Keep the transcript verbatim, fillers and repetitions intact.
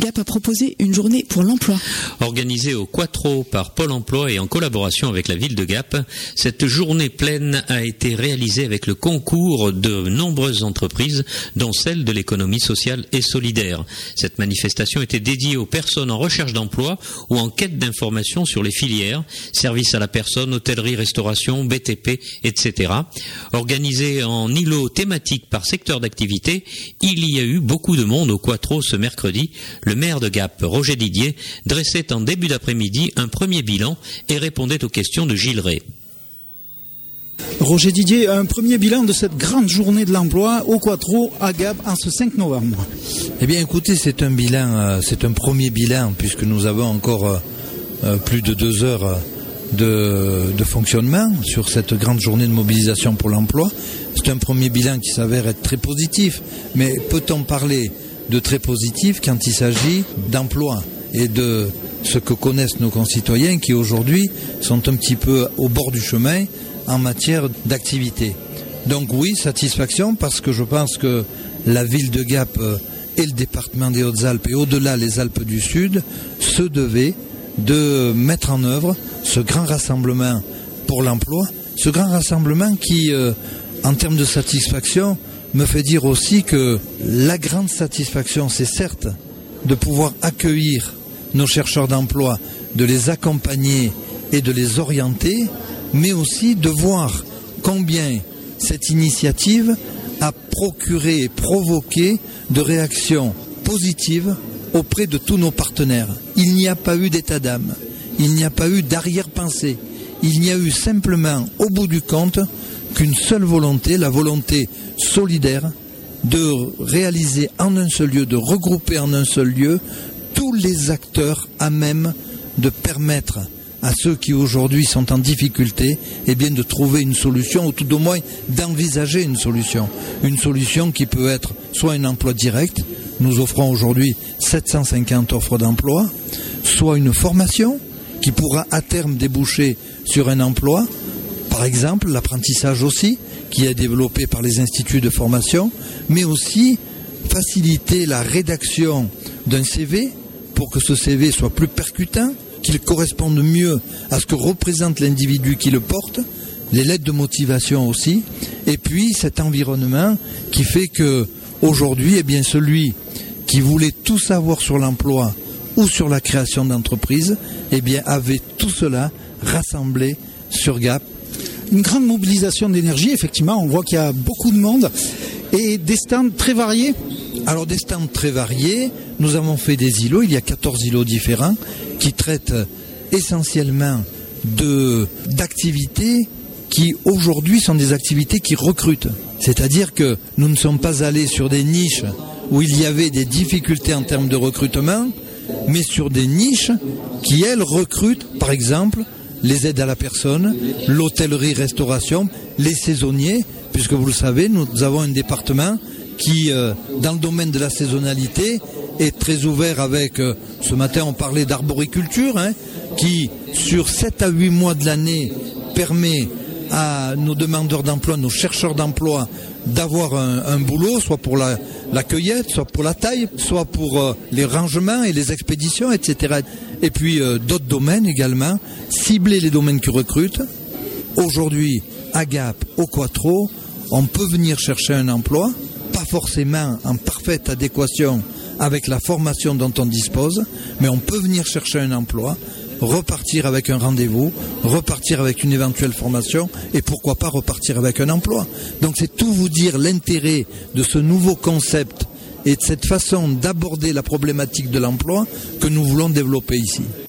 Gap a proposé une journée pour l'emploi. Organisée au Quattro par Pôle emploi et en collaboration avec la ville de Gap, cette journée pleine a été réalisée avec le concours de nombreuses entreprises, dont celle de l'économie sociale et solidaire. Cette manifestation était dédiée aux personnes en recherche d'emploi ou en quête d'informations sur les filières, services à la personne, hôtellerie, restauration, B T P, et cetera. Organisée en îlots thématiques par secteur d'activité, il y a eu beaucoup de monde au Quattro ce mercredi. Le maire de Gap, Roger Didier, dressait en début d'après-midi un premier bilan et répondait aux questions de Gilles Ray. Roger Didier, un premier bilan de cette grande journée de l'emploi au Quattro à Gap en ce cinq novembre. Eh bien écoutez, c'est un bilan, euh, c'est un premier bilan puisque nous avons encore euh, euh, plus de deux heures de, de fonctionnement sur cette grande journée de mobilisation pour l'emploi. C'est un premier bilan qui s'avère être très positif, mais peut-on parler de très positif quand il s'agit d'emploi et de ce que connaissent nos concitoyens qui aujourd'hui sont un petit peu au bord du chemin en matière d'activité. Donc oui, satisfaction parce que je pense que la ville de Gap et le département des Hautes-Alpes et au-delà les Alpes du Sud se devaient de mettre en œuvre ce grand rassemblement pour l'emploi, ce grand rassemblement qui, euh, en termes de satisfaction, me fait dire aussi que la grande satisfaction, c'est certes de pouvoir accueillir nos chercheurs d'emploi, de les accompagner et de les orienter, mais aussi de voir combien cette initiative a procuré et provoqué de réactions positives auprès de tous nos partenaires. Il n'y a pas eu d'état d'âme, il n'y a pas eu d'arrière-pensée, il n'y a eu simplement, au bout du compte, qu'une seule volonté, la volonté solidaire de réaliser en un seul lieu, de regrouper en un seul lieu tous les acteurs à même de permettre à ceux qui aujourd'hui sont en difficulté, eh bien de trouver une solution, ou tout au moins d'envisager une solution. Une solution qui peut être soit un emploi direct, nous offrons aujourd'hui sept cent cinquante offres d'emploi, soit une formation qui pourra à terme déboucher sur un emploi, par exemple l'apprentissage aussi, qui est développé par les instituts de formation, mais aussi faciliter la rédaction d'un C V pour que ce C V soit plus percutant, qu'il corresponde mieux à ce que représente l'individu qui le porte, les lettres de motivation aussi, et puis cet environnement qui fait que aujourd'hui, eh bien, celui qui voulait tout savoir sur l'emploi ou sur la création d'entreprise, eh bien, avait tout cela rassemblé sur Gap. Une grande mobilisation d'énergie, effectivement, on voit qu'il y a beaucoup de monde et des stands très variés. Alors des stands très variés, nous avons fait des îlots, il y a quatorze îlots différents qui traitent essentiellement de, d'activités qui aujourd'hui sont des activités qui recrutent. C'est-à-dire que nous ne sommes pas allés sur des niches où il y avait des difficultés en termes de recrutement, mais sur des niches qui, elles, recrutent, par exemple, les aides à la personne, l'hôtellerie-restauration, les saisonniers, puisque vous le savez, nous avons un département qui, euh, dans le domaine de la saisonnalité, est très ouvert avec, euh, ce matin on parlait d'arboriculture, hein, qui sur sept à huit mois de l'année permet à nos demandeurs d'emploi, nos chercheurs d'emploi, d'avoir un, un boulot, soit pour la, la cueillette, soit pour la taille, soit pour euh, les rangements et les expéditions, et cetera. Et puis euh, d'autres domaines également, cibler les domaines qui recrutent. Aujourd'hui, à Gap, au Quattro, on peut venir chercher un emploi, pas forcément en parfaite adéquation avec la formation dont on dispose, mais on peut venir chercher un emploi, repartir avec un rendez-vous, repartir avec une éventuelle formation et pourquoi pas repartir avec un emploi. Donc c'est tout vous dire l'intérêt de ce nouveau concept et de cette façon d'aborder la problématique de l'emploi que nous voulons développer ici.